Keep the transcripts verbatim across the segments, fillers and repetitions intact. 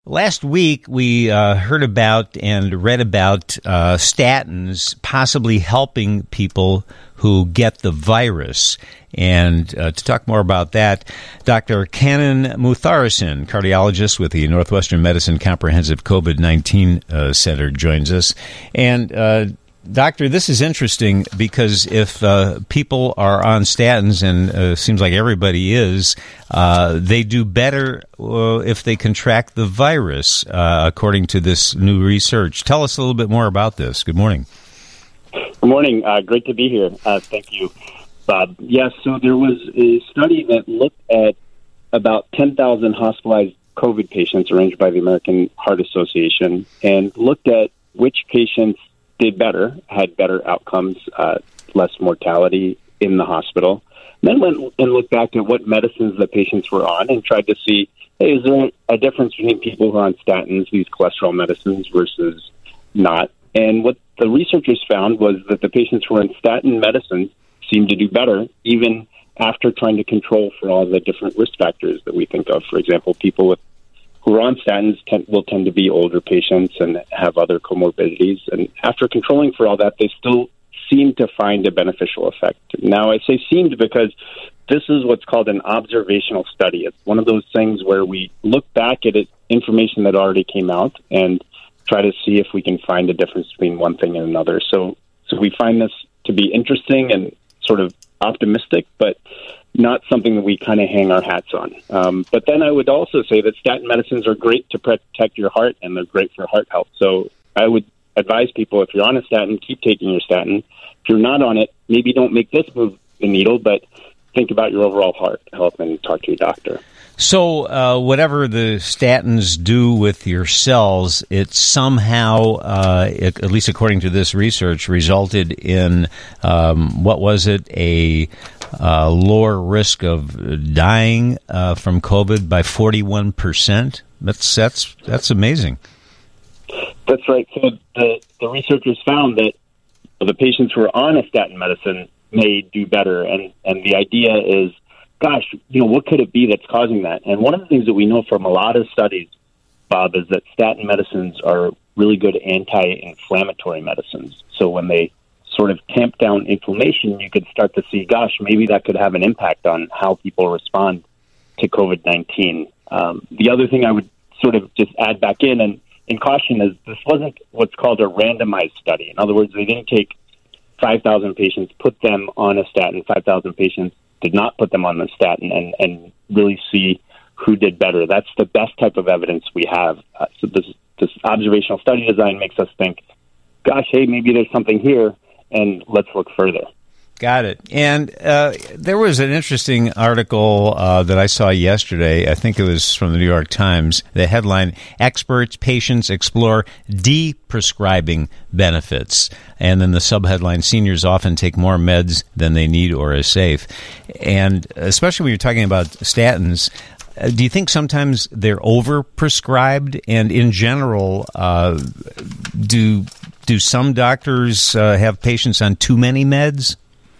last week we uh, heard about and read about uh, statins possibly helping people who get the virus. And uh, to talk more about that, Doctor Kannan Mutharasan, cardiologist with the Northwestern Medicine Comprehensive COVID nineteen uh, Center, joins us. And uh, Doctor, this is interesting because if uh, people are on statins, and uh, seems like everybody is, uh, they do better uh, if they contract the virus, uh, according to this new research. Tell us a little bit more about this. Good morning. Good morning. Uh, great to be here. Uh, thank you, Bob. Yes, so there was a study that looked at about ten thousand hospitalized COVID patients arranged by the American Heart Association and looked at which patients did better, had better outcomes, uh, less mortality in the hospital. And then went and looked back at what medicines the patients were on and tried to see, hey, is there a difference between people who are on statins, these cholesterol medicines, versus not? And what the researchers found was that the patients who were on statin medicines seemed to do better, even after trying to control for all the different risk factors that we think of. For example, people with who are on statins tend, will tend to be older patients and have other comorbidities. And after controlling for all that, they still seem to find a beneficial effect. Now, I say seemed because this is what's called an observational study. It's one of those things where we look back at it, information that already came out and try to see if we can find a difference between one thing and another. So, so we find this to be interesting and sort of optimistic, but not something that we kind of hang our hats on. Um, but then I would also say that statin medicines are great to protect your heart, and they're great for heart health. So I would advise people, if you're on a statin, keep taking your statin. If you're not on it, maybe don't make this move the needle, but think about your overall heart health and talk to your doctor. So uh, whatever the statins do with your cells, it somehow, uh, it, at least according to this research, resulted in, um, what was it, a uh, lower risk of dying uh, from COVID by forty-one percent? That's, that's, that's amazing. That's right. So the, the researchers found that the patients who are on a statin medicine may do better. And, and the idea is, gosh, you know, what could it be that's causing that? And one of the things that we know from a lot of studies, Bob, is that statin medicines are really good anti-inflammatory medicines. So when they sort of tamp down inflammation, you could start to see, gosh, maybe that could have an impact on how people respond to COVID nineteen. Um, the other thing I would sort of just add back in and, and caution is this wasn't what's called a randomized study. In other words, they didn't take five thousand patients, put them on a statin, five thousand patients, did not put them on the statin, and, and really see who did better. That's the best type of evidence we have. Uh, so this, this observational study design makes us think, gosh, hey, maybe there's something here, and let's look further. Got it. And uh, there was an interesting article uh, that I saw yesterday. I think it was from the New York Times. The headline, Experts, Patients Explore De-Prescribing Benefits. And then the subheadline, Seniors Often Take More Meds Than They Need or Are Safe. And especially when you're talking about statins, uh, do you think sometimes they're over-prescribed? And in general, uh, do, do some doctors uh, have patients on too many meds?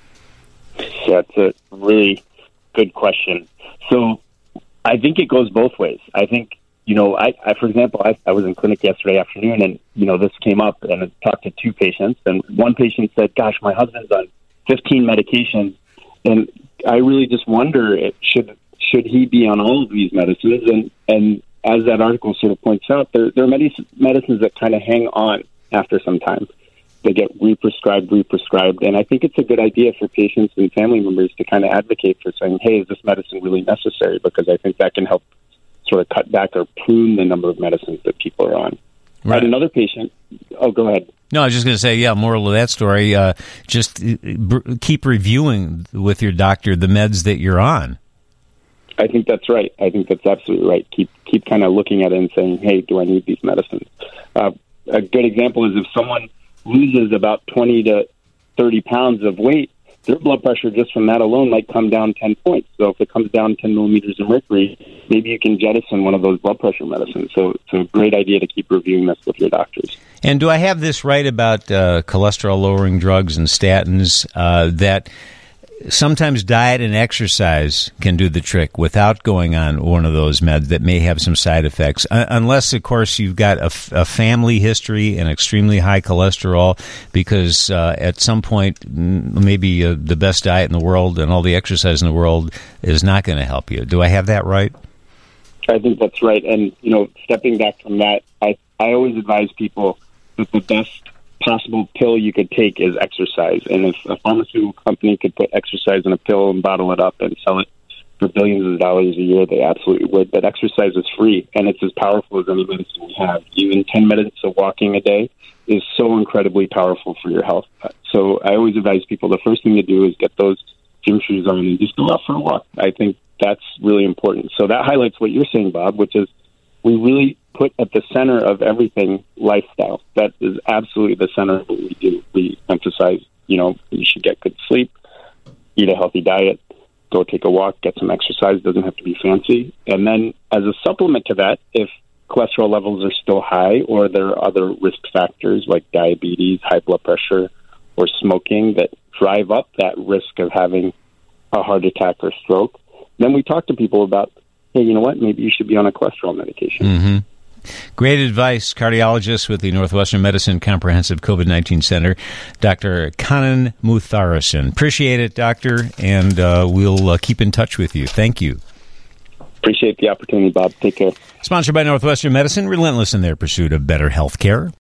That's a really good question. So I think it goes both ways. I think, you know, I, I for example, I, I was in clinic yesterday afternoon and, you know, this came up and I talked to two patients and one patient said, gosh, my husband's on fifteen medications and I really just wonder, if, should should he be on all of these medicines? And, and as that article sort of points out, there, there are many medicines that kind of hang on after some time. They get re-prescribed, re-prescribed. And I think it's a good idea for patients and family members to kind of advocate for saying, hey, is this medicine really necessary? Because I think that can help sort of cut back or prune the number of medicines that people are on. Right. I had another patient. Oh, go ahead. No, I was just going to say, yeah, moral of that story, uh, just b- keep reviewing with your doctor the meds that you're on. I think that's right. I think that's absolutely right. Keep keep kind of looking at it and saying, hey, do I need these medicines? Uh, a good example is if someone loses about twenty to thirty pounds of weight, their blood pressure just from that alone might come down ten points. So if it comes down ten millimeters of mercury, maybe you can jettison one of those blood pressure medicines. So it's a great idea to keep reviewing this with your doctors. And do I have this right about uh, cholesterol-lowering drugs and statins, uh, that sometimes diet and exercise can do the trick without going on one of those meds that may have some side effects. Uh, unless, of course, you've got a, f- a family history and extremely high cholesterol, because uh, at some point, maybe uh, the best diet in the world and all the exercise in the world is not going to help you. Do I have that right? I think that's right. And, you know, stepping back from that, I, I always advise people that the best possible pill you could take is exercise. And if a pharmaceutical company could put exercise in a pill and bottle it up and sell it for billions of dollars a year, they absolutely would. But exercise is free, and it's as powerful as any medicine we have. Even ten minutes of walking a day is so incredibly powerful for your health. So I always advise people the first thing to do is get those gym shoes on and just go out for a walk. I think that's really important. So that highlights what you're saying, Bob, which is we really put at the center of everything lifestyle. That is absolutely the center of what we do. We emphasize, you know, you should get good sleep, eat a healthy diet, go take a walk, get some exercise. Doesn't have to be fancy. And then as a supplement to that, if cholesterol levels are still high or there are other risk factors like diabetes, high blood pressure, or smoking that drive up that risk of having a heart attack or stroke, then we talk to people about, hey, you know what, maybe you should be on a cholesterol medication. Mm-hmm. Great advice. Cardiologist with the Northwestern Medicine Comprehensive COVID nineteen Center, Doctor Kannan Mutharasan. Appreciate it, Doctor, and uh, we'll uh, keep in touch with you. Thank you. Appreciate the opportunity, Bob. Take care. Sponsored by Northwestern Medicine, relentless in their pursuit of better health care.